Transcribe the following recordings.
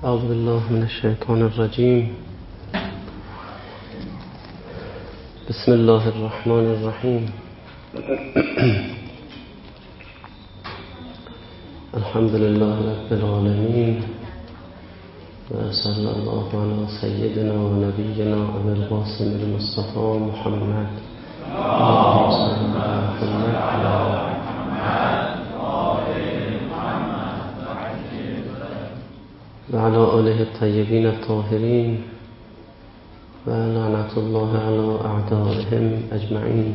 اعوذ بالله من الشیطان الرجیم. بسم الله الرحمن الرحیم. الحمد لله رب العالمین و صلی الله علی سیدنا و نبینا ابی القاسم المصطفى محمد و علی آله الطیبین الطاهرین و لعنت الله علی اعدائهم اجمعین.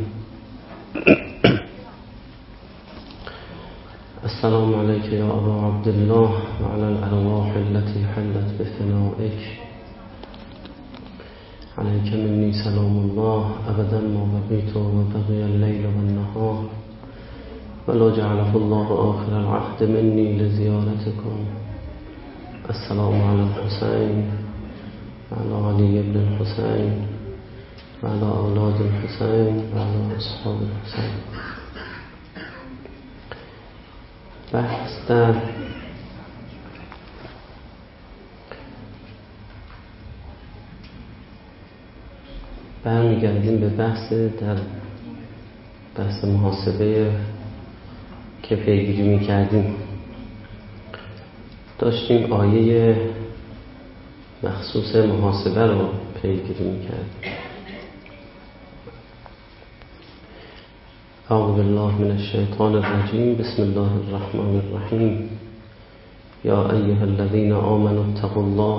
السلام علیک یا ابا عبدالله و علی الارواح التي حلت بفنائک. علیک منی سلام الله ابدا ما بقیت و بقی اللیل و النهار ولا جعله الله آخر العهد منی لزیارتکم. السلام علی الحسین و علی علی ابن الحسین و علی اولاد الحسین و علی اصحاب الحسین. بحث در برمیگردیم به بحث محاسبه که پیگیری میکردیم. داشتیم آیه مخصوص محاسبه رو پیگیری میکردیم. اعوذ بالله من الشیطان الرجیم. بسم الله الرحمن الرحیم. یا ایها الذین آمنوا اتقوا الله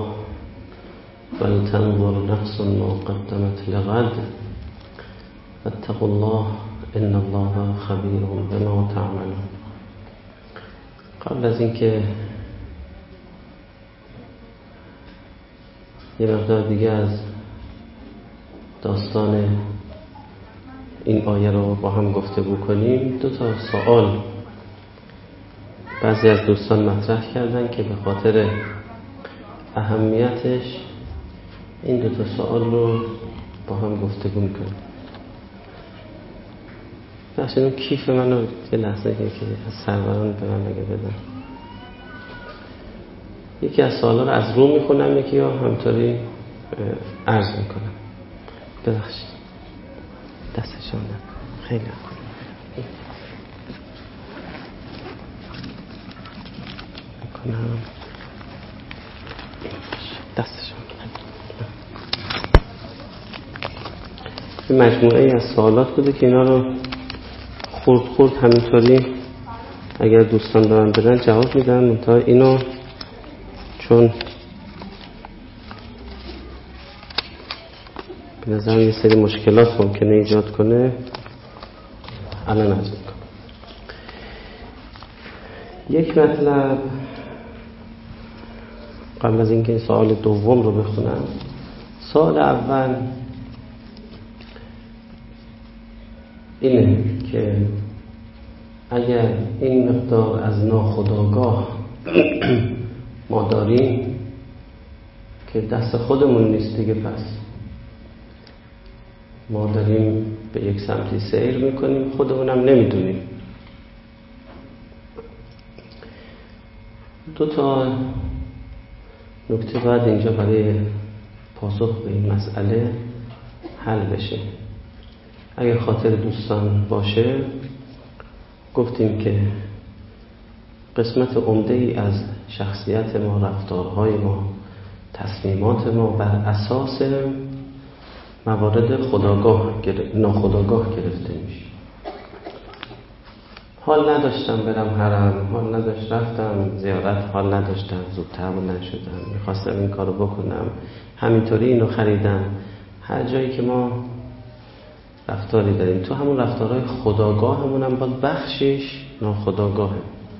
ولتنظر نفس ما قدمت لغد واتقوا الله ان الله خبیر بما تعملون. قبل از اینکه یه مقدار دیگه از داستان این آیه رو با هم گفتگو کنیم، دو تا سوال بعضی از دوستان مطرح کردن که به خاطر اهمیتش این دو تا سوال رو با هم گفتگو میکنیم. بخشید اون کیف منو یه لحظه که از سروران به من نگه بدن. یکی از سوالا رو از رو میخونم، یکی رو همطوری عرض میکنم. ببخشید دستشون دارم. خیلی میکنم دستشون این مجموعه از سوالات بوده که اینا رو خورد همینطوری اگر دوستان دارن بدن جواب میدن. منتها اینو چون به نظرم یه سری مشکلات ممکنه ایجاد کنه الان عرض میکنم. یک مطلب قبل از اینکه سوال دوم رو بخونم، سوال اول اینه که اگر این مقدار از ناخودآگاه ما داریم که دست خودمون نیست دیگه، پس ما داریم به یک سمتی سیر میکنیم خودمونم نمیدونیم. دو تا نکته باید اینجا برای پاسخ به این مسئله حل بشه. اگر خاطر دوستان باشه گفتیم که قسمت عمده ای از شخصیت ما، رفتارهای ما، تصمیمات ما بر اساس موارد ناخودآگاه گرفته میشه. حال نداشتم برم حرم، حال نداشت رفتم زیارت، حال نداشتم زودتر بلند شدم، میخواستم این کارو بکنم، همینطوری اینو خریدم. هر جایی که ما رفتاری داریم تو همون رفتارهای خودآگاهمون هم باز بخشش ناخودآگاهه.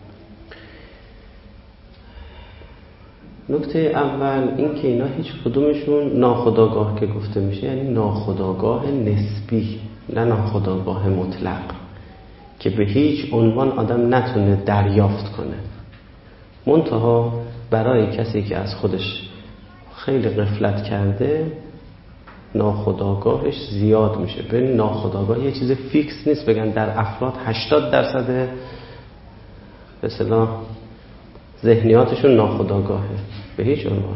نکته اول این که اینا هیچ کدومشون ناخودآگاه که گفته میشه یعنی ناخودآگاه نسبی، نه ناخودآگاه مطلق که به هیچ عنوان آدم نتونه دریافت کنه. منتها برای کسی که از خودش خیلی غفلت کرده ناخودآگاهش زیاد میشه. ببین ناخودآگاه یه چیز فیکس نیست بگن در افراد 80% به اصطلاح ذهنیاتشون ناخودآگاهه به هیچ عنوان.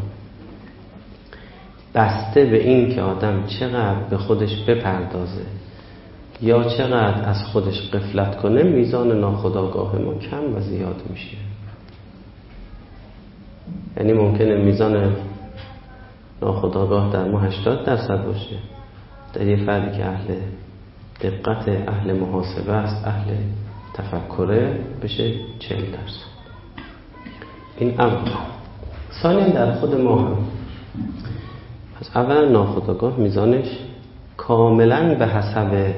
بسته به این که آدم چقدر به خودش بپردازه یا چقدر از خودش غفلت کنه، میزان ناخودآگاه ما کم و زیاد میشه. یعنی ممکنه میزان ناخودآگاه در ما 80% باشه، در یه فردی که اهل دقت، اهل محاسبه است، اهل تفکره، بشه 40%. این اول. ثانیاً در خود ما هم. پس اولا ناخودآگاه میزانش کاملا به حسب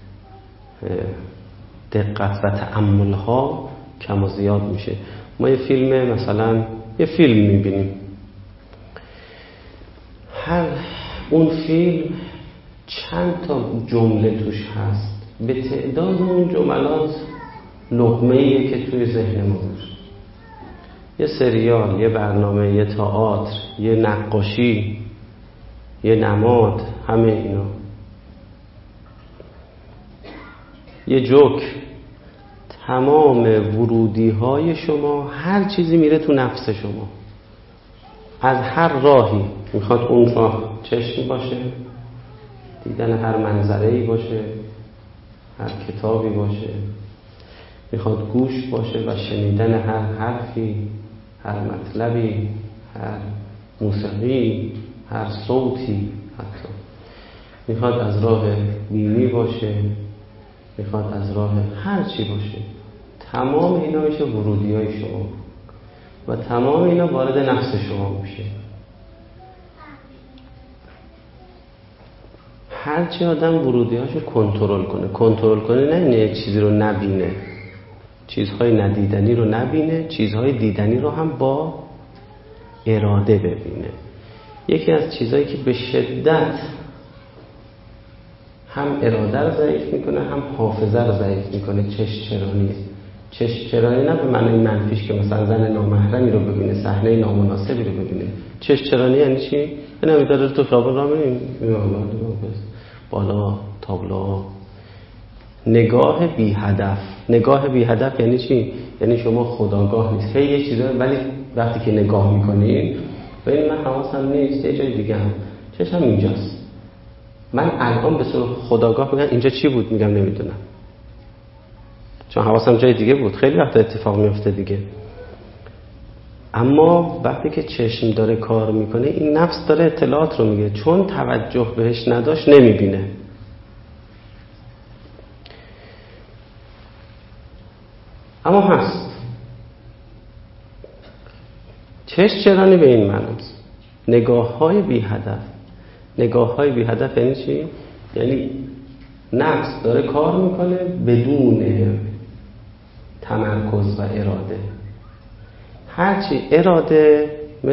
دقت و تأمل ها کم و زیاد میشه. ما یه فیلم، مثلا یه فیلم میبینیم، هر اون فیلم چند تا جمله توش هست، به تعداد اون جملات لقمه‌ایه که توی ذهن ما میشه. یه سریال، یه برنامه، یه تئاتر، یه نقاشی، یه نماد، همه اینا، یه جوک، تمام ورودی های شما، هر چیزی میره تو نفس شما از هر راهی. میخواد اون راه چشم باشه، دیدن هر منظره‌ای باشه، هر کتابی باشه، میخواد گوش باشه و شنیدن هر حرفی، هر مطلبی، هر موسیقی، هر صوتی، حتی میخواد از راه بینی باشه، میخواد از راه هر چی باشه. تمام اینا میشه ورودی های شما و تمام اینا وارد نفس شما میشه. هرچی آدم ورودی هاشو کنترل کنه نه یک چیزی رو نبینه، چیزهای ندیدنی رو نبینه، چیزهای دیدنی رو هم با اراده ببینه. یکی از چیزهایی که به شدت هم اراده رو ضعیف میکنه هم حافظه رو ضعیف میکنه چشم‌چرانی نه به معنی منفیش که مثلا زن نامحرمی رو ببینه، صحنه نامناسبی رو ببینه. چشم‌چرانی یعنی چی؟ یعنی داره تو خیابون راه میره بالا تابلو، نگاه بی هدف یعنی چی؟ یعنی شما خودآگاه نیست، یه چیزا، ولی وقتی که نگاه میکنین ببین من حواسم نیست، یه جای دیگه هم چشم اینجاست. من الان به صورت خودآگاه میگم اینجا چی بود، میگم نمیدونم، چون حواسم جای دیگه بود. خیلی وقت اتفاق میفته دیگه. اما وقتی که چشم داره کار میکنه، این نفس داره اطلاعات رو میگه، چون توجه بهش نداشت نمیبینه. اما هست چشم‌چرانی به این معناست. نگاه‌های بی هدف یعنی چی؟ یعنی نفس داره کار میکنه بدون تمرکز و اراده. هرچی اراده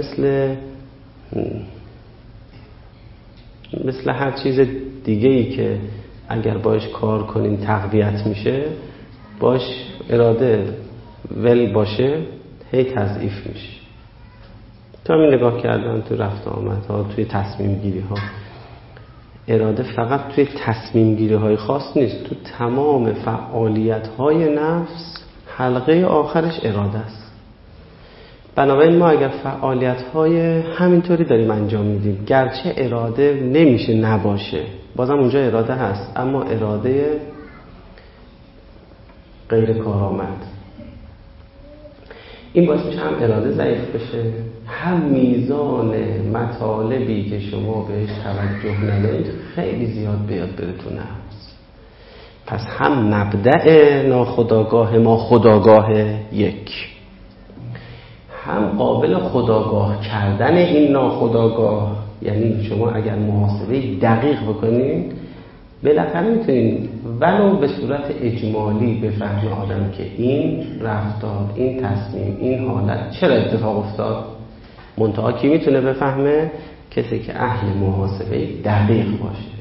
مثل هر چیز دیگه‌ای که اگر باش کار کنین تقویت میشه، باش اراده ول باشه هی تضعیف میشه. تا همین نگاه کردن تو رفت آمد ها، توی تصمیم گیری ها، اراده فقط توی تصمیم گیری های خاص نیست، تو تمام فعالیت های نفس حلقه آخرش اراده است. بنابراین ما اگر فعالیت های همینطوری داریم انجام میدیم، گرچه اراده نمیشه نباشه، بازم اونجا اراده هست، اما اراده غیر کارآمد. این باعث میشه هم اراده ضعیف بشه، هم میزان مطالبی که شما بهش توجه ندارید خیلی زیاد بیاد بره تو نفس. پس هم مبدأ ناخودآگاه ما خودآگاه یک، هم قابل خودآگاه کردن این ناخودآگاه. یعنی شما اگر محاسبه دقیق بکنید بالاخره میتونید ولو به صورت اجمالی بفهمه آدم که این رفتار، این تصمیم، این حالت چرا اتفاق افتاد. منتها کی میتونه بفهمه؟ کسی که اهل محاسبه دقیق باشه.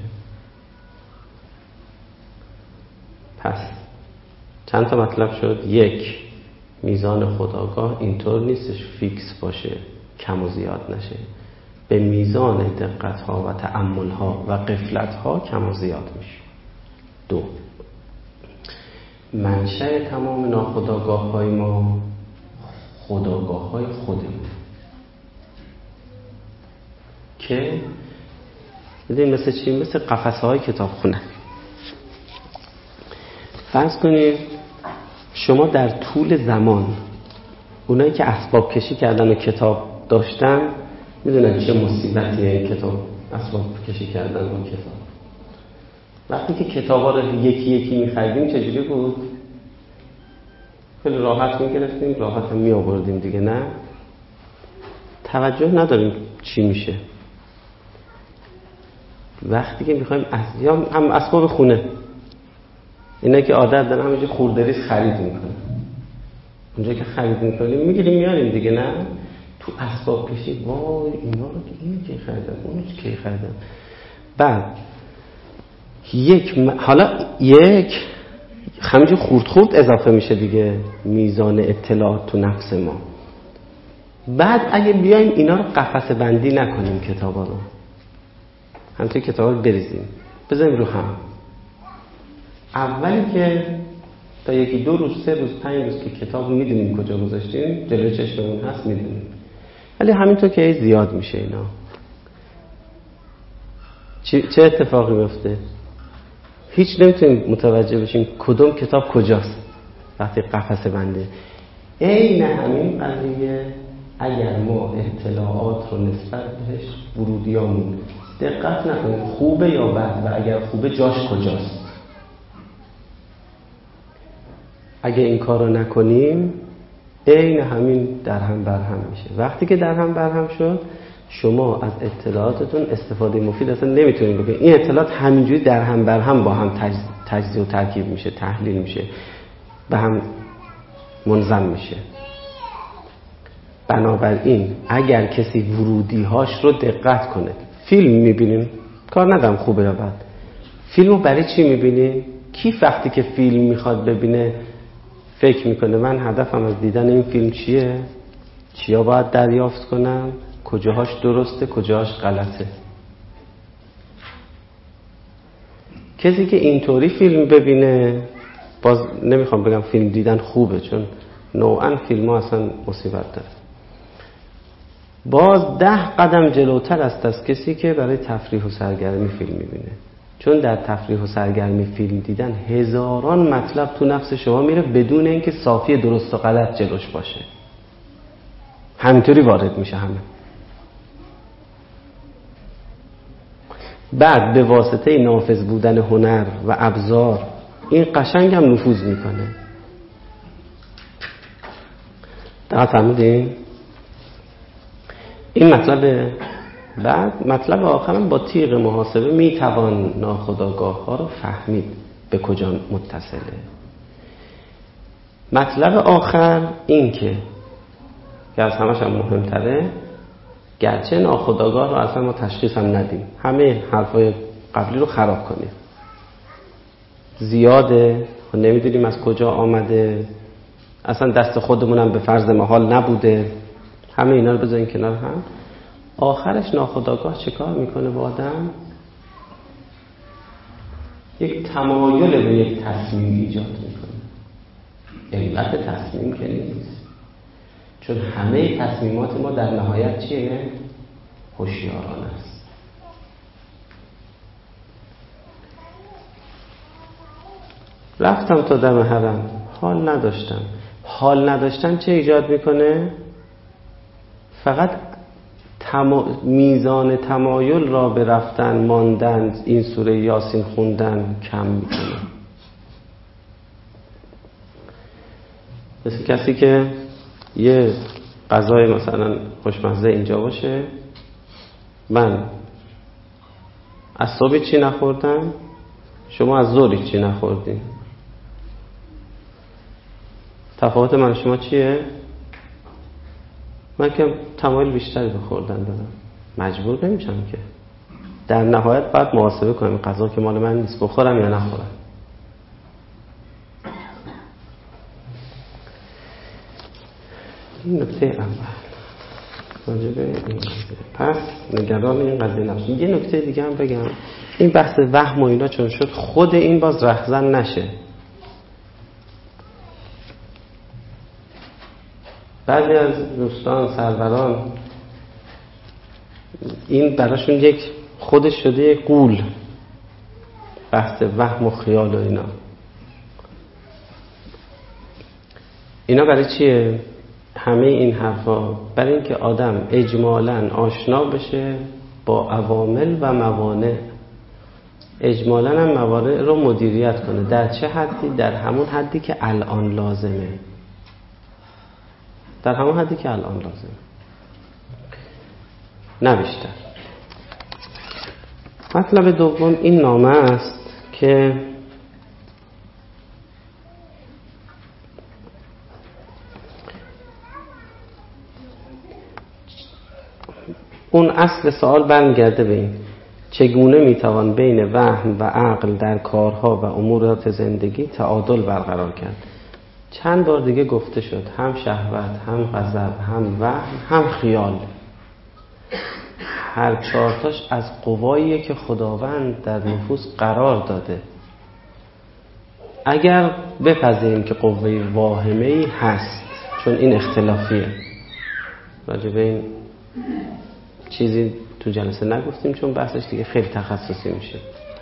پس چند تا مطلب شد. یک، میزان خودآگاه اینطور نیستش فیکس باشه، کم و زیاد نشه، به میزان دقت ها و تأمل ها و غفلت ها کم و زیاد میشه. دو، منشأ تمام ناخودآگاه های ما خودآگاه‌های خودمون که ببینید مثل چی؟ مثل قفسه‌های کتابخونه. فرض کنید شما در طول زمان اونایی که اسباب کشی کردن و کتاب داشتن میدونن چه مصیبتیه این کتاب اسباب کشی کردن و کتاب. وقتی که کتابا رو یکی یکی می‌خریدیم چجوری بود؟ خیلی راحت می‌گرفتیم، راحت هم می‌آوردیم دیگه، نه؟ توجه نداریم چی میشه. وقتی که می‌خوایم یا هم اسباب خونه، اینا که عادت دارن همینجوری خوردریز خرید می‌کنن. اونجا که خرید می‌کنیم می‌گیریم میاریم دیگه، نه؟ تو اسباب کشی وای اینا رو اینو کی خریدن، اونو کی خریدن. بعد حالا همینجور خورد اضافه میشه دیگه میزان اطلاعات تو نفس ما. بعد اگه بیایم اینا رو قفسه بندی نکنیم، کتابا رو همینطور کتابا رو بریزیم بذاریم رو هم، اولی که تا 1-2 روز 3 روز 5 روز که کتاب میدونیم کجا گذاشتیم جلوی چشممون هست میدونیم، ولی همینطور که زیاد میشه اینا چه اتفاقی میفته؟ هیچ نمیتونیم متوجه بشیم کدوم کتاب کجاست وقتی قفسه بنده. عین همین قضیه اگر ما اطلاعات رو نسبت بهش ورودیامون دقت نکنیم خوبه یا بد و اگر خوبه جاش کجاست، اگه این کار رو نکنیم عین همین در هم برهم میشه. وقتی که در هم برهم شد شما از اطلاعاتتون استفاده مفید اصلا نمیتونید بکنید. این اطلاعات همینجوری در هم برهم با هم تجزیه و ترکیب میشه، تحلیل میشه، به هم منظم میشه. بنابراین اگر کسی ورودی‌هاش رو دقت کنه، فیلم میبینیم کار ندارم خوبه یا بد، فیلمو برای چی میبینیم؟ کی وقتی که فیلم میخواد ببینه فکر میکنه من هدفم از دیدن این فیلم چیه؟ چیا باید دریافت کنم؟ کجاهاش درسته؟ کجاهاش غلطه؟ کسی که اینطوری فیلم ببینه، باز نمیخوام بگم فیلم دیدن خوبه چون نوعا فیلم ها اصلا مصیبت داره، باز 10 قدم جلوتر است از کسی که برای تفریح و سرگرمی فیلم میبینه. چون در تفریح و سرگرمی فیلم دیدن هزاران مطلب تو نفس شما میره بدون اینکه صافی درست و غلط جلوش باشه، همینطوری وارد میشه همه. بعد به واسطه نافذ بودن هنر و ابزار این قشنگ هم نفوذ میکنه. دقیق فرمودین؟ این مطلب. بعد مطلب آخرم با تیغ محاسبه میتوان ناخودآگاه ها رو فهمید به کجا متصله. مطلب آخر این که از همش هم مهمتره، گرچه ناخودآگاه رو اصلا ما تشخیص هم ندیم، همه حرفای قبلی رو خراب کنیم، زیاده و نمیدونیم از کجا آمده، اصلا دست خودمونم به فرض محال نبوده، همه اینا رو بذارین کنار هم. آخرش ناخودآگاه چه کار میکنه با آدم؟ یک تمایل به یک تصمیم ایجاد میکنه. علت تصمیم که نیست، چون همه تصمیمات ما در نهایت چیه؟ هوشیارانه است. رفتم تا دم حرم، حال نداشتم. حال نداشتن چه ایجاد میکنه؟ فقط میزان تمایل را به رفتن، ماندن، این سوره یاسین خوندن کم میکنه. مثل کسی که یه غذای مثلا خوشمزه اینجا باشه، من از صبح چی نخوردم، شما از ظهر چی نخوردین، تفاوت من شما چیه؟ من که تمایل بیشتری به خوردن دارم، مجبور نمیشم که. در نهایت باید محاسبه کنم غذا که مال من نیست بخورم یا نخورم. این نکته اول راجبه این. پس نگران این قضیه نباشید. یه نکته دیگه هم بگم، این بحث وهم و اینا چون شد خود این باز رهزن نشه. بعضی از دوستان سروران این براشون یک خودش شده یک غول، بحث وهم و خیال و اینا برای چیه؟ همه این حرفا برای اینکه آدم اجمالاً آشنا بشه با عوامل و موانع، اجمالاً هم موانع رو مدیریت کنه. در چه حدی؟ در همون حدی که الان لازمه، در همون حدی که الان لازمه، نه بیشتر. مطلب دوم این نامه است که اون اصل سوال برمیگرده به این: چگونه میتوان بین وهم و عقل در کارها و امورات زندگی تعادل برقرار کرد؟ چند بار دیگه گفته شد، هم شهوت، هم غضب، هم وهم، هم خیال، هر چهارتاش از قواییه که خداوند در نفوس قرار داده. اگر بپذیریم که قوه واهمه‌ای هست، چون این اختلافیه، راجع به این چیزی تو جلسه نگفتیم چون بحثش دیگه خیلی تخصصی میشه.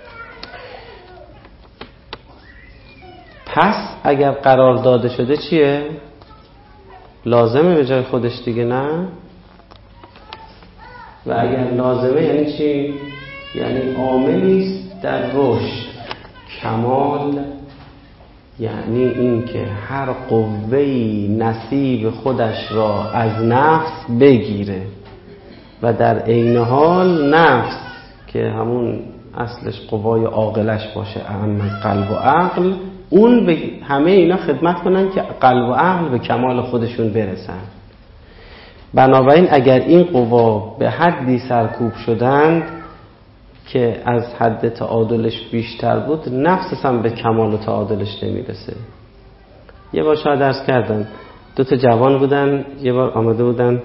پس اگر قرار داده شده چیه؟ لازمه به جای خودش دیگه، نه؟ و اگر لازمه یعنی چی؟ یعنی عاملیست در رشد. کمال یعنی این که هر قوه‌ای نصیب خودش را از نفس بگیره و در عین حال نفس که همون اصلش قوای عاقلش باشه، اهم قلب و عقل، اون به همه اینا خدمت کنن که قلب و عقل به کمال خودشون برسن. بنابراین اگر این قوا به حدی سرکوب شدند که از حد تعادلش بیشتر بود، نفسش هم به کمال و تعادلش نمیرسه. یه بار شاید درس کردم، 2 جوان بودن، یه بار آمده بودن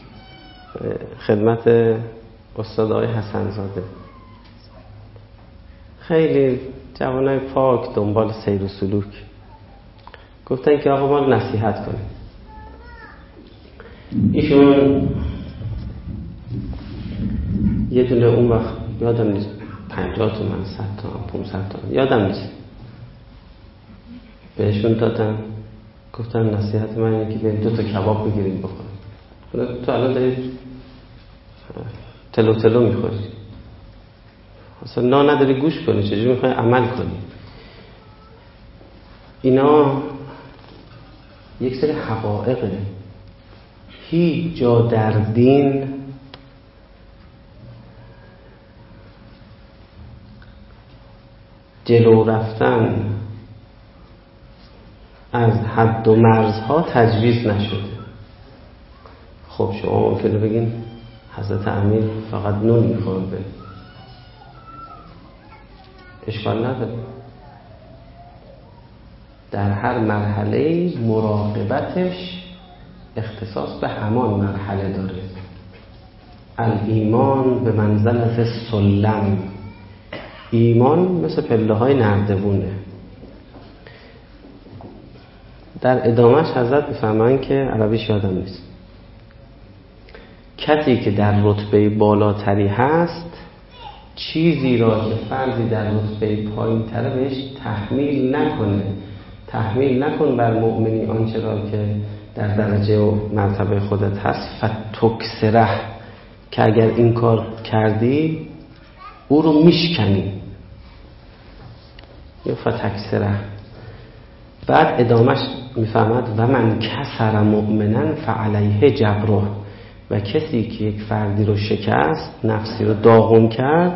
خدمت استاد آقای حسن زاده، خیلی جوانای پاک دنبال سیر و سلوک. گفتن که آقا ما نصیحت کنیم. ایشون یه دونه اون وقت یادم نیست 50 تومن 100 تومن 500 تومن یادم نیست بهشون دادن. گفتن نصیحت من اینه که بریم 2 تا کباب بگیریم بخوریم. تو الان دارید تلو تلو میخوری، اصلا نا نداری گوش کنی، چجوری میخوای عمل کنی؟ اینا یک سری حقایقه. هیچ جا در دین جلو رفتن از حد و مرزها تجویز نشده. خب شما ممکنه بگین حضرت امیر فقط نون میخورده، اشکال نداره. در هر مرحله مراقبتش اختصاص به همان مرحله داره. الایمان به منزلت سلم، ایمان مثل پله های نردبونه. در ادامهش حضرت میفرمایند که عربیش یادم نیست، کسی که در رتبه بالاتری هست چیزی را که فردی در رتبه پایین تره بهش تحمیل نکنه. تحمیل نکن بر مؤمنی آنچه را که در درجه و مرتبه خودت هست، فتکسره، که اگر این کار کردی او رو میشکنی، یا فتکسره. بعد ادامهش میفهمد و من کسر مؤمنا فعلیه جبره، و کسی که یک فردی رو شکست، نفسی رو داغون کرد،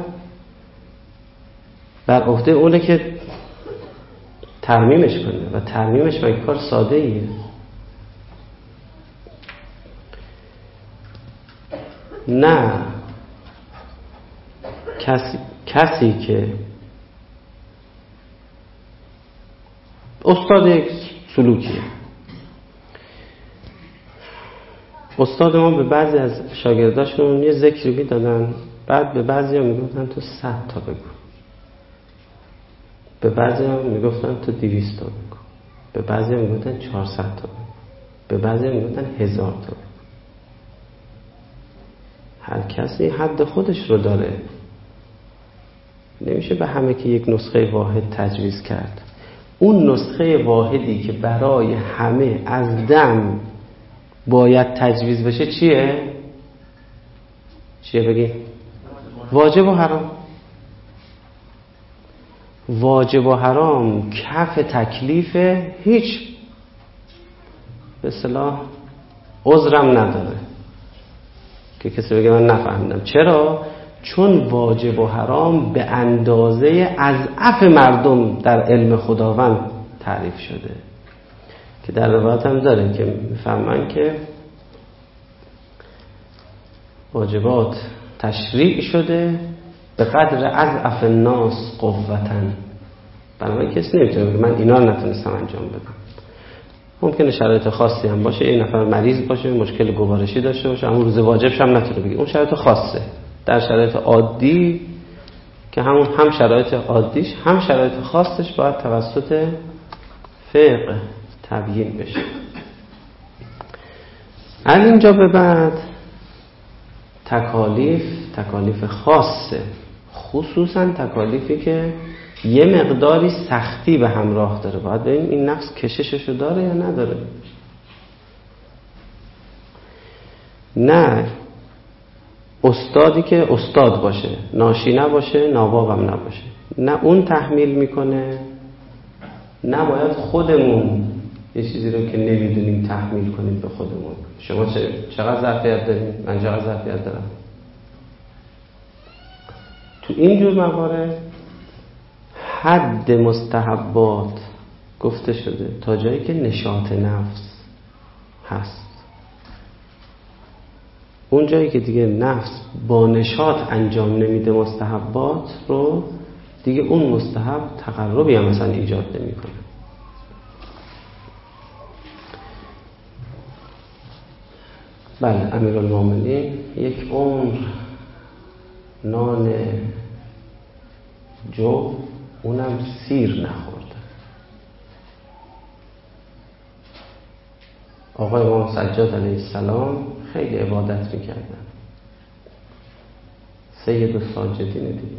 بر عهده اونه که ترمیمش کنه، و ترمیمش با یک کار ساده ایه. نه کسی که استاد یک سلوکیه، استاد ما به بعضی از شاگرداشون یه ذکری میدادن، بعد به بعضی ها میگفتن تو 100 تا بگو، به بعضی ها میگفتن تو 200 تا بگو، به بعضی ها میگفتن 400 تا بگو. به بعضی میگفتن 1000 تا. هر کسی حد خودش رو داره، نمیشه به همه که یک نسخه واحد تجویز کرد. اون نسخه واحدی که برای همه از دم باید تجویز بشه چیه بگی؟ واجب و حرام. واجب و حرام کف تکلیف، هیچ به اصطلاح عذرم نداره که کسی بگه من نفهمیدم. چرا؟ چون واجب و حرام به اندازه اضعاف مردم در علم خداوند تعریف شده، که در روایت هم داره که میفهمن که واجبات تشریع شده به قدر اضعف الناس قوتن. بنابراین کسی نمیتونه بگه من اینا رو نتونستم انجام بدم. ممکنه شرایط خاصی هم باشه، این نفر مریض باشه، مشکل گوارشی داشته باشه، اون روز واجبش هم نتونه بگه، اون شرایط خاصه. در شرایط عادی که همون هم شرایط عادیش هم شرایط خاصش باید توسط فقه تبیین بشه. از اینجا به بعد تکالیف خاصه، خصوصا تکالیفی که یه مقداری سختی به همراه داره. باید ببینیم این نفس کشششو داره یا نداره. نه استادی که استاد باشه، ناشی نباشه، نابابم نباشه، نه اون تحمیل میکنه، نه باید خودمون یه چیزی رو که نمیدونیم تحمیل کنیم به خودمون. شما چقدر ظرفیت داریم؟ من چقدر ظرفیت دارم؟ تو اینجور موارد حد مستحبات گفته شده تا جایی که نشاط نفس هست. اون جایی که دیگه نفس با نشاط انجام نمیده مستحبات رو، دیگه اون مستحب تقربی هم مثلا ایجاد نمیکنه. بله، امیرالمومنین یک عمر نان جو، اونم سیر نخورده. آقای امام سجاد علیه السلام خیلی عبادت میکردن، سید الساجدین دیگه،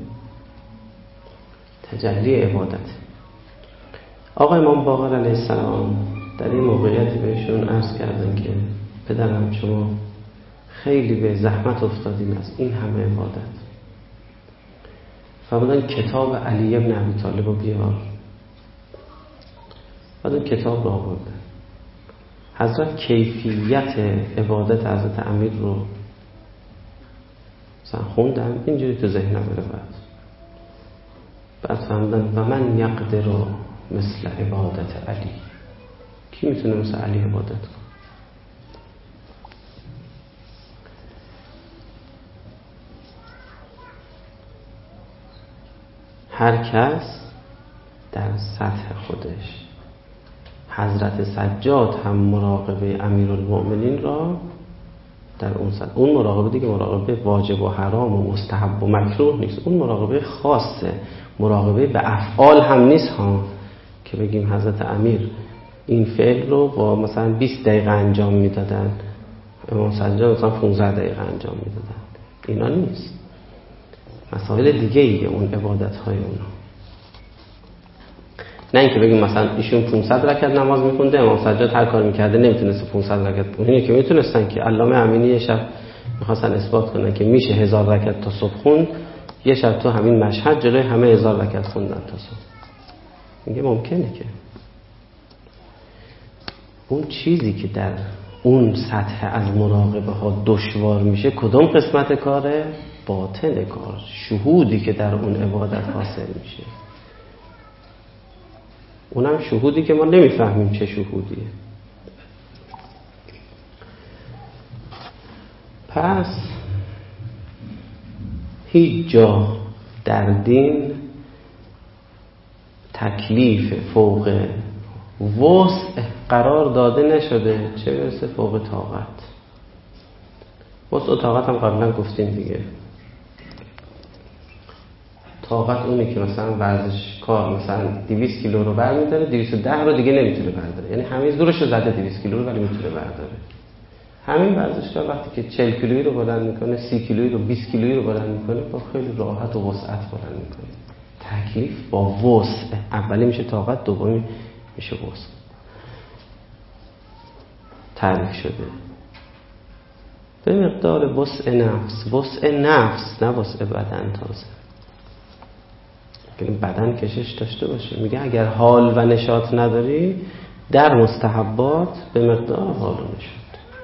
تجلی عبادت. آقای امام باقر علیه السلام در این موقعیتی بهشون عرض کردن که پدرم شما خیلی به زحمت افتادین از این همه عبادت، فرمودن کتاب علی ابن ابی طالب رو بیار. بعد اون کتاب رو آوردن. حضرت کیفیت عبادت حضرت امیر رو مثلا خوندن، اینجوری تو ذهنم بره. بعد فرمودن و من یقدر مثل عبادت علی، کی میتونه مثل علی عبادت کنه؟ هر کس در سطح خودش. حضرت سجاد هم مراقبه امیرالمؤمنین را در اون سطح. اون مراقبه دیگه مراقبه واجب و حرام و مستحب و مکروه نیست، اون مراقبه خاصه، مراقبه به افعال هم نیست ها، که بگیم حضرت امیر این فعل رو با مثلا 20 دقیقه انجام میدادن، امام سجاد مثلا 15 دقیقه انجام میدادن. اینا نیست، مسائل دیگه ایه اون عبادت های اونا. نه اینکه بگیم مثلا ایشون 500 رکعت نماز میخونده، امام سجاد هر کار میکرده نمیتونست 500 رکعت بخونه. اینه که میتونستن، که علامه امینی یه شب میخواستن اثبات کنن که میشه 1000 رکعت تا صبح خون، یه شب تو همین مشهد جلوی همه 1000 رکعت خوندن تا صبح. میگه ممکنه که اون چیزی که در اون سطح از مراقبه ها دشوار میشه کدوم قسمت کاره؟ باطن کار، شهودی که در اون عبادت حاصل میشه. اونم شهودی که ما نمیفهمیم چه شهودیه. پس هیچ جا در دین تکلیف فوق وسع قرار داده نشده، چه برسه فوق طاقت. وسع و طاقت هم قبلا گفتیم دیگه. طاقت اونه که مثلا ورزشکار مثلا 200 کیلو رو برمی‌داره، 210 رو دیگه نمیتونه برداره، یعنی همه زورش رو زده 200 کیلو رو ولی میتونه برداره. همین ورزشکار وقتی که 40 کیلویی رو بلند میکنه، 30 کیلویی رو، 20 کیلویی رو بلند میکنه، با خیلی راحت و وسعت بلند میکنه. تکلیف با وسع، اولی میشه طاقت، دومی میشه وسع. تعریف شده به مقدار وسع نفس، وسع نفس نه وسع بدن. تازه یعنی بدن کشش داشته باشه. میگه اگر حال و نشاط نداری در مستحبات به مقدار حال و نشاط.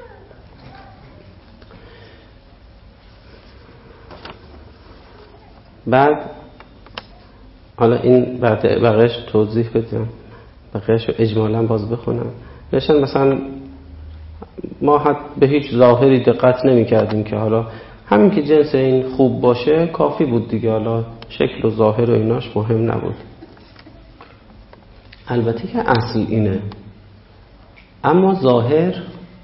بعد حالا این بقیه‌اش توضیح بدم، بقیه‌اش رو اجمالاً باز بخونم. نشان مثلا ما به هیچ ظاهری دقت نمی کردیم که حالا همین که جنس این خوب باشه کافی بود دیگه، حالا شکل و ظاهر و ایناش مهم نبود. البته که اصل اینه، اما ظاهر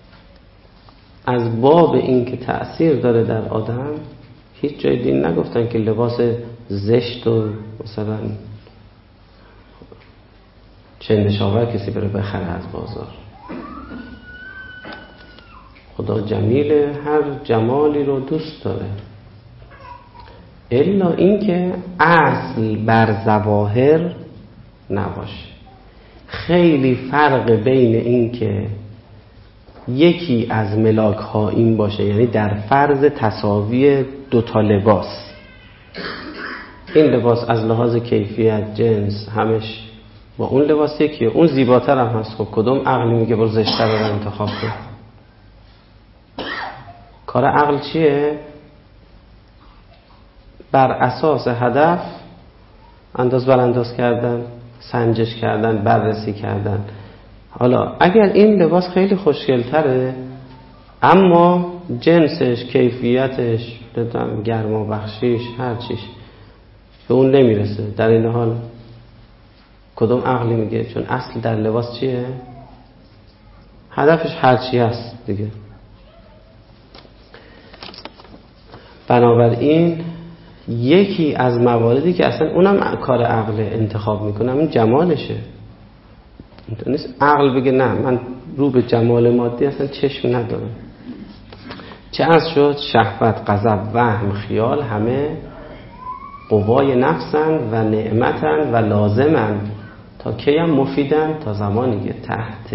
از باب این که تأثیر داره در آدم، هیچ جای دین نگفتن که لباس زشت و مثلا چندشاور کسی بره بخره از بازار. خدا جمیله، هر جمالی رو دوست داره، الا این که اصل بر ظواهر نباشه. خیلی فرق بین این که یکی از ملاک ها این باشه، یعنی در فرض تساوی دوتا لباس، این لباس از لحاظ کیفیت، جنس، همش با اون لباس یکیه، اون زیباتر هم هست. خب کدوم عقلی میگه برو زشتر رو انتخاب کن؟ کار عقل چیه؟ بر اساس هدف انداز برانداز کردن، سنجش کردن، بررسی کردن. حالا اگر این لباس خیلی خوشگل‌تره اما جنسش، کیفیتش، گرما بخشیش، هر چیش به اون نمیرسه، در این حال کدوم عقلی میگه؟ چون اصل در لباس چیه؟ هدفش هر چی هست دیگه. بنابراین یکی از مواردی که اصلا اونم کار عقل انتخاب میکنم این جمالشه. نیست عقل بگه نه من رو به جمال مادی اصلا چشم ندارم. چه از شد شهوت، غضب، وهم، خیال همه قوای نفسن و نعمتن و لازمن. تا کیم مفیدن؟ تا زمانی که تحت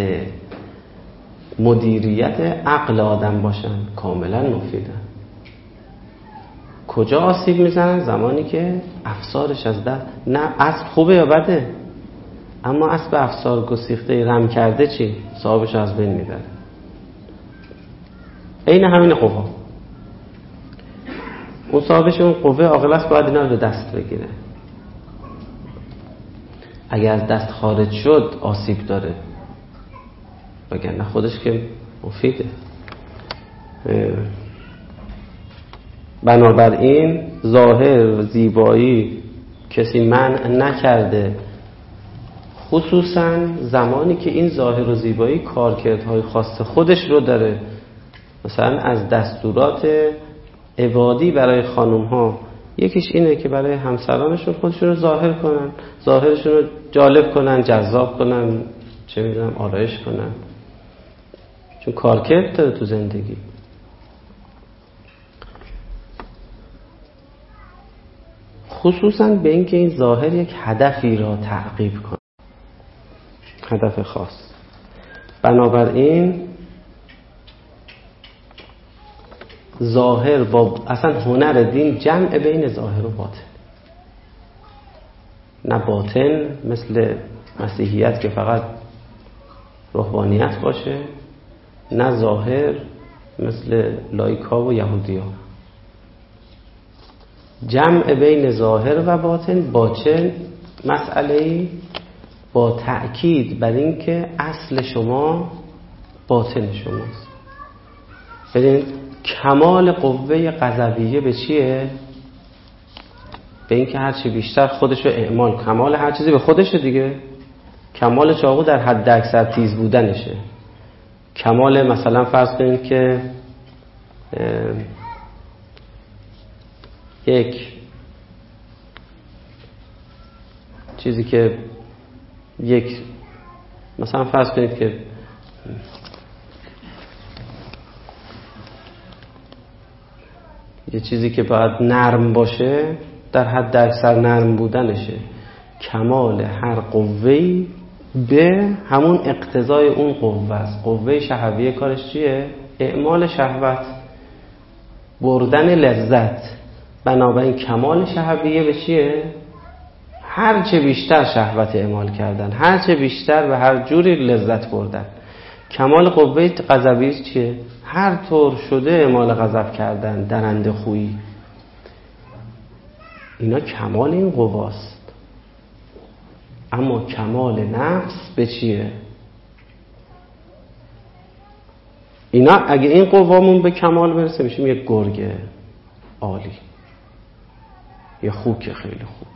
مدیریت عقل آدم باشن کاملا مفیدن. کجا آسیب میزنن؟ زمانی که افسارش از دست، نه اسب خوبه یا بده، اما اسب افسار گسیخته رم کرده چی؟ صاحبش از بین میبره. این همین قوا، اون صاحبش اون قوه عاقل است، باید اینا رو به دست بگیره. اگر از دست خارج شد آسیب داره، وگرنه خودش که مفیده. بنابراین ظاهر و زیبایی کسی منع نکرده، خصوصا زمانی که این ظاهر و زیبایی کارکردهای خاص خودش رو داره. مثلا از دستورات عبادی برای خانم ها یکیش اینه که برای همسرانشون خودشون رو ظاهر کنن، ظاهرشون رو جالب کنن، جذاب کنن، چه میدونم آرایش کنن، چون کارکرد داره تو زندگی. خصوصا به این که این ظاهر یک هدفی را تعقیب کنه، هدف خاص. بنابراین ظاهر با اصلا هنر دین جمع بین ظاهر و باطن، نه باطن مثل مسیحیت که فقط روحانیت باشه، نه ظاهر مثل لایکا و یهودی ها. جمع بین ظاهر و باطن با چه مسئله‌ای؟ با تأکید بر این که اصل شما باطن شماست. ببین کمال قوه غضبیه به چیه؟ به این که هرچی بیشتر خودشو اعمال، کمال هر چیزی به خودشه دیگه. کمال چاقو در حد اکثر تیز بودنشه. کمال مثلا فرض کنید که یک چیزی که یک مثلا فرض کنید که یه چیزی که باید نرم باشه در حد اکثر نرم بودنشه. کمال هر قوه‌ای به همون اقتضای اون قوه است. قوه شهویه کارش چیه؟ اعمال شهوت، بردن لذت. بنابراین کمال شهویه به چیه؟ هرچه بیشتر شهوت اعمال کردن، هرچه بیشتر و هر جوری لذت بردن. کمال قوه غضبی چیه؟ هر طور شده اعمال غضب کردن، درنده خویی. اینا کمال این قواست. اما کمال نفس به چیه؟ اینا اگه این قوامون به کمال برسه میشیم یک گرگ عالی، یه خوک خیلی خوب.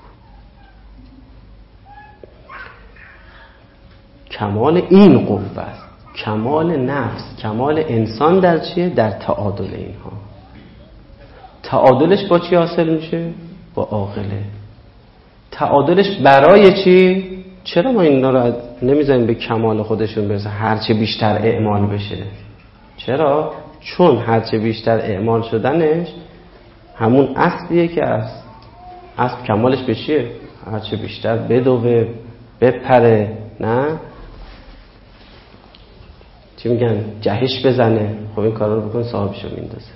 کمال این قوه است. کمال نفس، کمال انسان در چیه؟ در تعادل اینها. تعادلش با چی حاصل میشه؟ با عاقله. تعادلش برای چی؟ چرا ما اینا رو نمیذاریم به کمال خودشون برسه، هرچه بیشتر اعمال بشه؟ چرا؟ چون هرچه بیشتر اعمال شدنش همون اصلیه که اصل کمالش به چیه؟ هرچه بیشتر بدوه، بپره، نه؟ چی میگن؟ جهش بزنه. خب این کارا رو بکنه صاحبشو میندازه.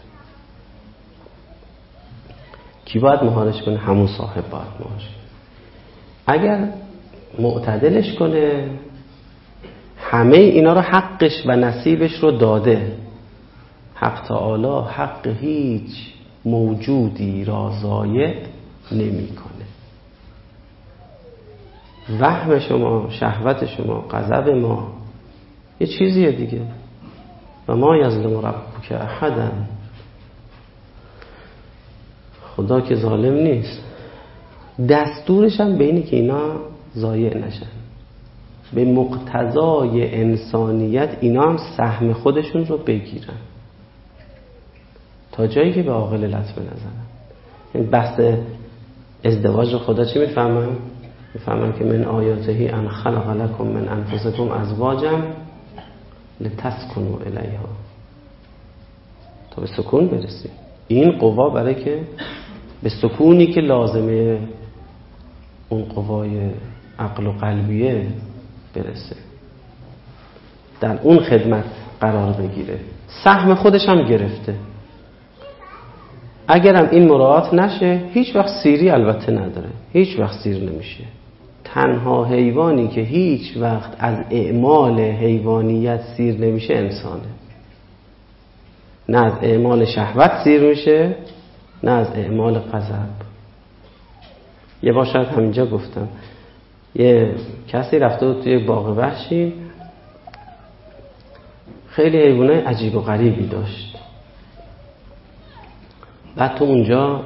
کی باید مهارش کنه؟ همون صاحب باید مهارش کنه. اگر معتدلش کنه، همه اینا رو حقش و نصیبش رو داده. حق تعالی حق هیچ موجودی را ضایع نمی کنه. وهم شما، شهوت شما، غضب ما یه چیزیه دیگه. و ما یظلم ربک احدا، خدا که ظالم نیست. دستورش هم به اینه که اینا ضایع نشن. به مقتضای انسانیت اینا هم سهم خودشون رو بگیرن تا جایی که به عاقل لطمه نزنن. این بحث ازدواج رو خدا چی میفهمن؟ میفهمن که من آیاته ان خلق لکم من انفسکم ازواجا لتسکنوا الیها، تا به سکون برسید. این قوا برای که به سکونی که لازمه اون قوای عقل و قلبیه برسه، در اون خدمت قرار بگیره. سهم خودش هم گرفته. اگرم این مراعات نشه هیچ وقت سیری البته نداره، هیچ وقت سیر نمیشه. تنها حیوانی که هیچ وقت از اعمال حیوانیت سیر نمیشه انسانه. نه از اعمال شهوت سیر میشه، نه از اعمال غضب. یه بار شاید همینجا گفتم، یه کسی رفته بود توی باغ وحشی، خیلی حیوانای عجیب و غریبی داشت. بعد تو اونجا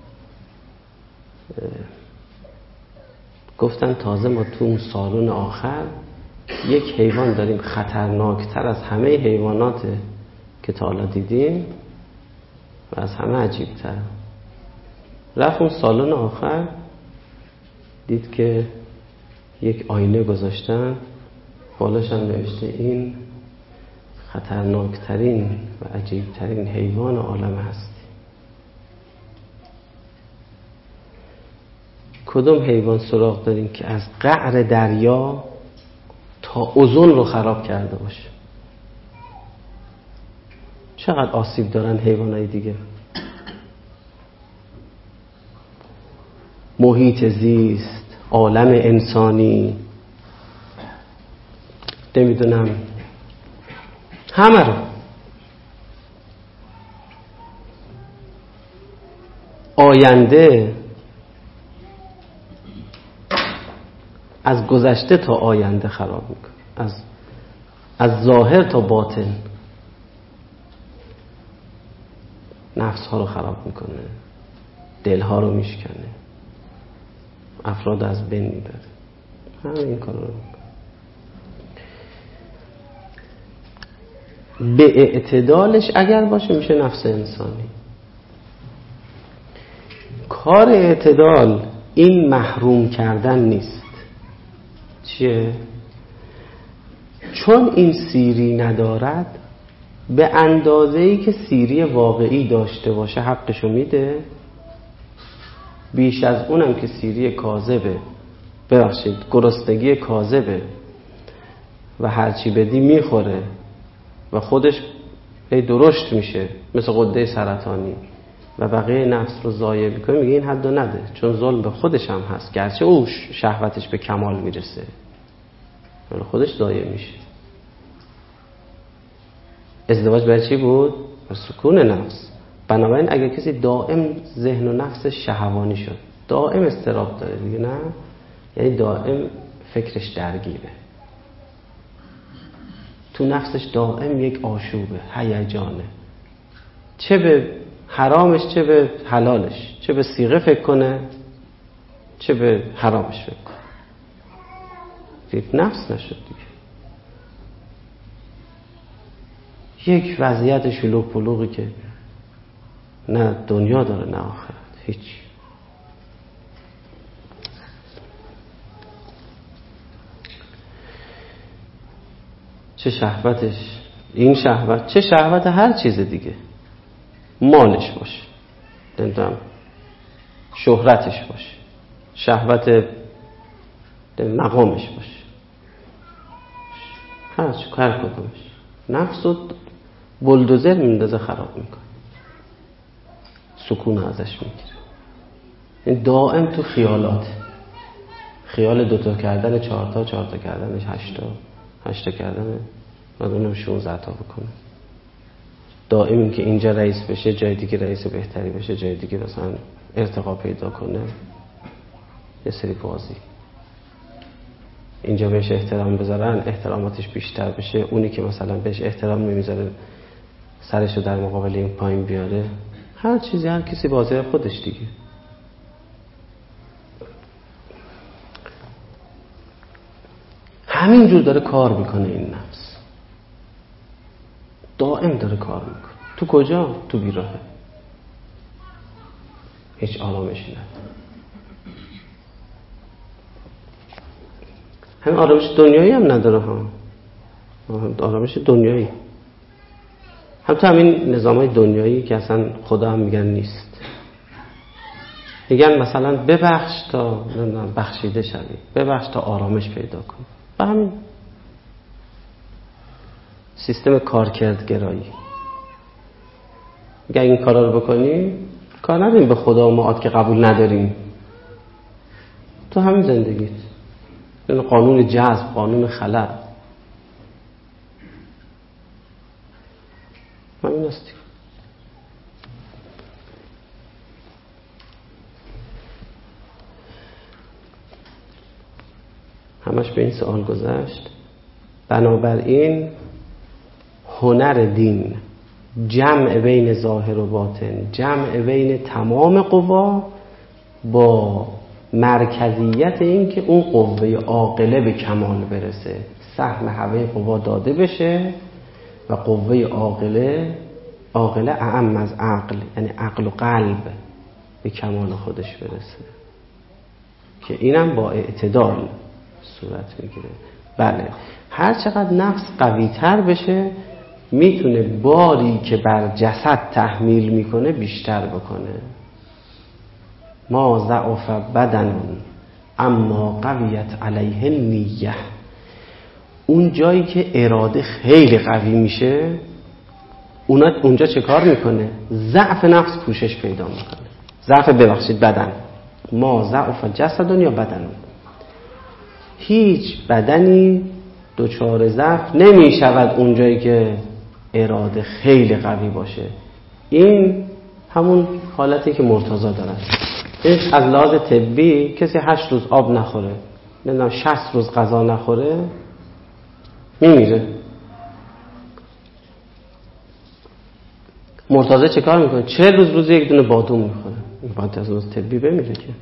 گفتن تازه ما تو اون سالن آخر یک حیوان داریم خطرناکتر از همه حیوانات که تا حالا دیدیم و از همه عجیبتر. رفت اون سالن آخر، دید که یک آینه گذاشتن، بالاش هم نوشته این خطرناکترین و عجیبترین حیوان عالم هستی. کدوم حیوان سراغ داریم که از قعر دریا تا اوزون رو خراب کرده باشه؟ چقدر آسیب دارن حیوانای دیگه؟ محیط زیست، عالم انسانی، نمیدونم، همه رو. آینده، از گذشته تا آینده خراب میکنه، از ظاهر تا باطن نفس ها رو خراب میکنه، دل ها رو میشکنه، افراد از بین میبره. همه این کار رو به اعتدالش اگر باشه میشه نفس انسانی. کار اعتدال این محروم کردن نیست. چیه؟ چون این سیری ندارد به اندازه‌ای که سیری واقعی داشته باشه حقشو میده، بیش از اونم که سیری کاذبه، ببخشید گرسنگی کاذبه و هرچی بدی میخوره و خودش درشت میشه مثل غده سرطانی و بقیه نفس رو ضایع میکنه، میگه این حدو نده، چون ظلم به خودش هم هست، گرچه او شهوتش به کمال میرسه ولی خودش ضایع میشه. ازدواج برای چی بود؟ برای سکون نفس. بنابراین اگر کسی دائم ذهن و نفسش شهوانی شد، دائم اضطراب داره دیگه، نه یعنی دائم فکرش درگیره، تو نفسش دائم یک آشوبه، هیجانه، چه به حرامش چه به حلالش، چه به صیغه فکر کنه چه به حرامش فکر کنه، دید نفس نشد دیگه. یک وضعیت شلوغ پلوغی که نه دنیا داره نه آخرت، هیچ. چه شهوتش، این شهوت، چه شهوت هر چیز دیگه، مالش باشه، نمیدونم شهرتش باشه، شهوت مقامش باشه، هر کدومش، نفس رو بلدوزر میندازه خراب میکنه، سکون ازش میگیره. این دائم تو خیالات، خیال دوتا کردن چهارتا، چهارتا کردنش هشتا، هشتا کردن مدونم 16 تا بکنه، دائم این که اینجا رئیس بشه جای دیگه رئیس بهتری بشه، جای دیگه مثلا ارتقا پیدا کنه، یه سری بازی، اینجا بهش احترام بذارن احتراماتش بیشتر بشه، اونی که مثلا بهش احترام نمیذاره سرشو در مقابل این پایین بیاره، هر چیزی، هر کسی بازی خودش دیگه. همینجور داره کار میکنه این نفس، دائم داره کار میکنه. تو کجا؟ تو بیراهه، هیچ آرامشی نداره. هم آرامش دنیایی هم نداره ها، آرامش دنیایی هم تو همین نظامای دنیایی که اصلا خدا هم میگن نیست، میگن مثلا ببخش تا بخشیده شوی، ببخش تا آرامش پیدا کن، و همین سیستم کارکردگرایی. میگن این کارا رو بکنی، کار نداریم به خدا و معاد که قبول نداریم، تو همین زندگیت، این قانون جذب، قانون خلق، همین هستی. همش به این سوال گذشت. بنابراین هنر دین جمع بین ظاهر و باطن، جمع بین تمام قوا با مرکزیت این که اون قوه عاقله به کمال برسه، سهم همه قوا داده بشه و قوه عاقله اعم از عقل، یعنی عقل و قلب به کمال خودش برسه، که اینم با اعتدال صورت میگیره. بله، هر چقدر نفس قوی تر بشه میتونه باری که بر جسد تحمیل میکنه بیشتر بکنه. ما ضعف بدن اما قویت علیه نیه، اون جایی که اراده خیلی قوی میشه اونجا چه کار میکنه؟ ضعف نفس پوشش پیدا میکنه. ضعف بدن، ما ضعف جسد یا بدن، هیچ بدنی دچار ضعف نمیشود اون جایی که اراده خیلی قوی باشه. این همون حالتی که مرتضی دارن. از لحاظ طبی کسی 8 روز آب نخوره، نمیدونم 60 روز غذا نخوره، میمیره. مرتضی چه کار میکنه؟ 40 روز یک دونه بادوم میخوره. این باید از لحاظ طبی بمیره. که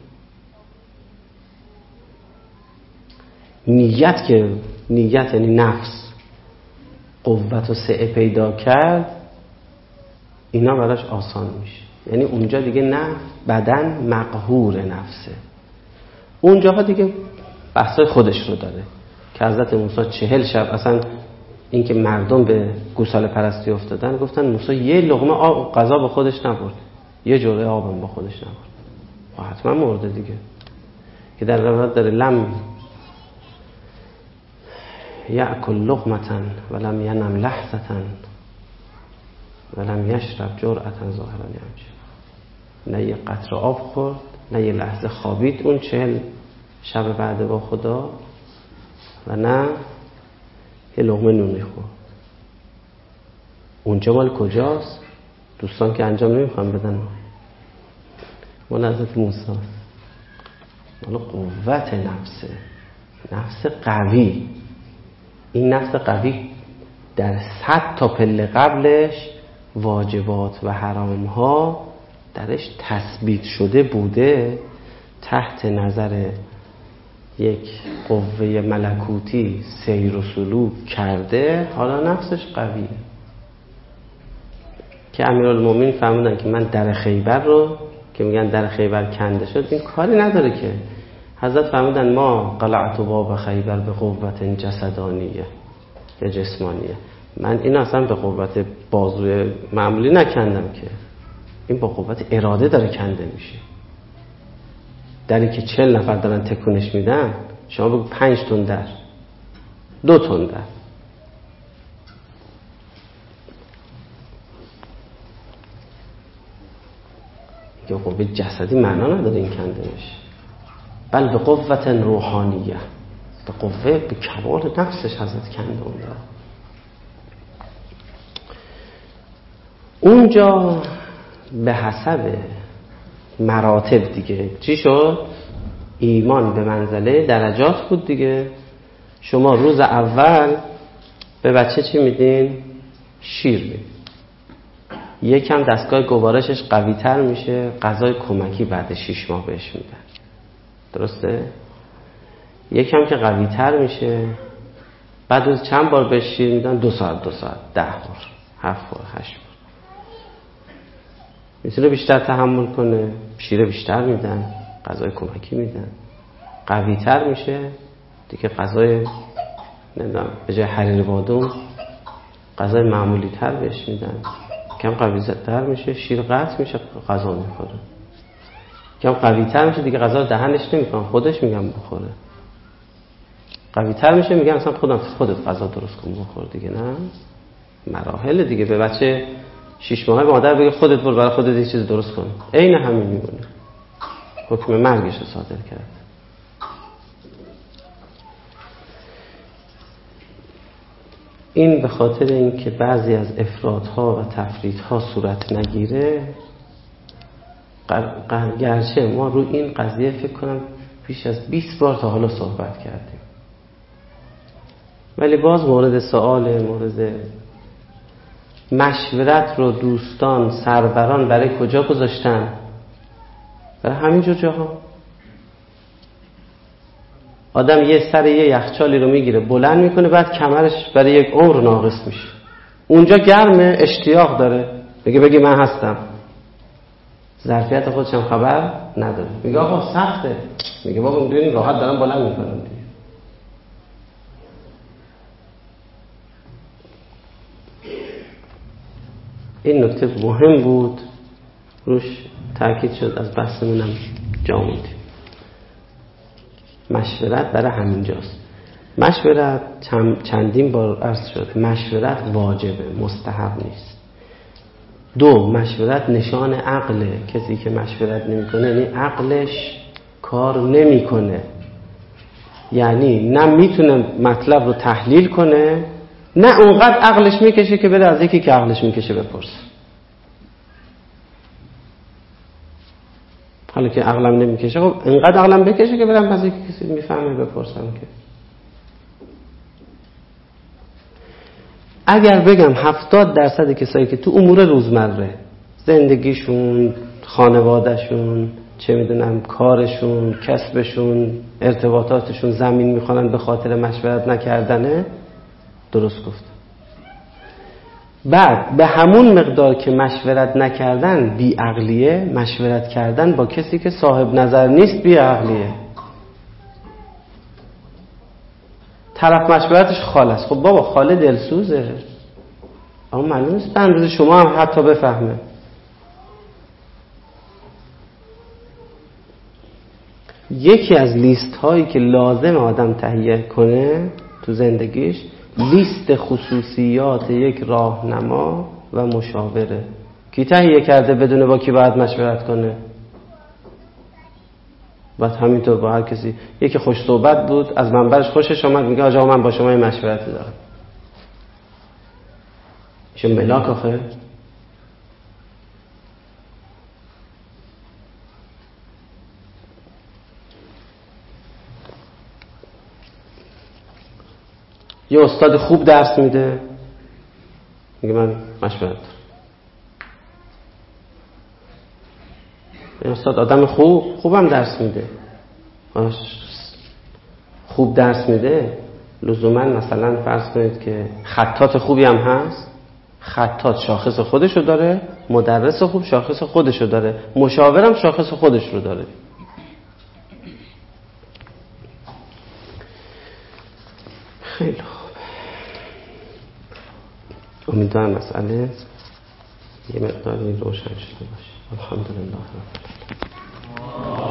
نیت یعنی نفس قوت و سعه پیدا کرد، اینا براش آسان میشه. یعنی اونجا دیگه نه بدن مقهور نفسه، اونجاها دیگه بحثای خودش رو داره. که حضرت موسی 40 شب اصلا این که مردم به گوساله پرستی افتادن گفتن موسی یه لقمه غذا با خودش نبرد، یه جرعه آبم با خودش نبرد، حتما مرده دیگه. که در روایت داره لم یأکل لقمة ولم ینم لحظة ولم یشرب جرعة ظاهرا یمشی. نه یه قطره آب خورد، نه یه لحظه خوابید اون 40 شب بعد با خدا، و نه یه لقمه نونی خورد. اونجا مال کجاست؟ دوستان که انجام نمیخوام بدن، مال حضرت موسی، مال قوت نفسه، نفس قوی. این نفس قوی در 100 تا پله قبلش واجبات و حرام ها درش تثبیت شده بوده، تحت نظر یک قوه ملکوتی سیر و سلوک کرده، حالا نفسش قویه. که امیرالمومنین فرمودن که من در خیبر رو که میگن در خیبر کنده شد، این کاری نداره که حضرت فرمودن ما قلعت باب خیبر به قوت جسدانیه یا جسمانیه، من این اصلا به قوت بازوی معمولی نکندم، که این با قوت اراده داره کنده میشه. دری که 40 نفر دارن تکونش میدن، شما بگو 5 تن در، 2 تن در. که قوه جسدی معنا نداره این کنده میشه، بل به قوت روحانیه، به قوه، به کمال نفسش حضرت کنده اون داره. اونجا به حسب مراتب دیگه چی شد؟ ایمان به منزله درجات بود دیگه. شما روز اول به بچه چی میدین؟ شیر میدین. یکم دستگاه گوارشش قوی تر میشه، غذای کمکی بعد 6 ماه بهش میدن، درسته؟ یکم که قوی تر میشه، بعد از چند بار بهش شیر میدن؟ 2 ساعت 10 بار 7 بار 8 بار. میتونه بیشتر تحمل کنه، شیر بیشتر میدن، غذای کمکی میدن. قوی تر میشه دیگه، غذای نمیدونم به جای حریر بادوم غذای معمولی تر بهش میدن. کم قوی تر میشه، شیر قطع میشه، غذا میخوره. کم قوی تر میشه دیگه، غذا دهنش نمیکنه، خودش میگم بخوره. قوی تر میشه میگن اصلا خودت غذا درست کن بخور دیگه. نه، مراحل دیگه. به بچه 6 ماهه مادر بگه خودت برو برای خودت یه چیز درست کن، عین همین میمونه. حکم مرگش رو صادر کرد. این به خاطر اینکه بعضی از افراط‌ها و تفریط‌ها صورت نگیره، گرچه ما رو این قضیه فکر کنم بیش از 20 بار تا حالا صحبت کردیم، ولی باز مورد سؤال، مورد مشورت رو دوستان سروران برای کجا گذاشتن؟ برای همینجور جاها. آدم یه سر یه یخچالی رو میگیره بلند میکنه، بعد کمرش برای یک عمر ناقص میشه. اونجا گرمه، اشتیاق داره، بگی من هستم، ظرفیت خودش هم خبر نداره، میگه آقا سخته، میگه بابا اون راحت دارم بلند میکنم دیگه. این نکته مهم بود، روش تاکید شد، از بحثمونم جا موندیم. مشورت برای همینجاست. مشورت چندین بار عرض شد، مشورت واجبه، مستحب نیست. 2، مشورت نشان عقله. کسی که مشورت نمیکنه یعنی عقلش کار نمیکنه، یعنی نه میتونه مطلب رو تحلیل کنه، نه اونقدر عقلش میکشه که بره از یکی که عقلش میکشه بپرسه. حالا که عقلم نمیکشه، خب اینقدر عقلم بکشه که برم از یکی کسی میفهمه بپرسم. که اگر بگم 70% کسایی که تو امور روزمره زندگیشون، خانوادهشون، چه میدونم کارشون، کسبشون، ارتباطاتشون زمین میخوانن به خاطر مشورت نکردنه، درست گفت. بعد به همون مقدار که مشورت نکردن بی عقلیه، مشورت کردن با کسی که صاحب نظر نیست بی عقلیه. طرف مشورتش خاله است. خب بابا خاله دلسوزه، اما معلوم نیست به اندازه شما هم حتی بفهمه. یکی از لیست هایی که لازم آدم تهیه کنه تو زندگیش لیست خصوصیات یک راهنما و مشاوره. کی تهیه کرده بدونه با کی باید مشورت کنه؟ بعد همینطور با هر کسی. یکی خوش صحبت بود، از منبرش خوشش آمد، میگه آقا من با شما یه مشورت دارم. ایشون ملاک آخه. یه استاد خوب درس میده، میگه من مشورت دارم. این استاد آدم خوبم درس میده، خوب درس میده، لزوما مثلا فرض کنید که خطاط خوبی هم هست، خطاط شاخص خودشو داره، مدرس خوب شاخص خودشو داره، مشاورم شاخص خودش رو داره. خیلی خوب، امیدوارم مسئله یه مقداری روشن شده باشه. الحمدلله.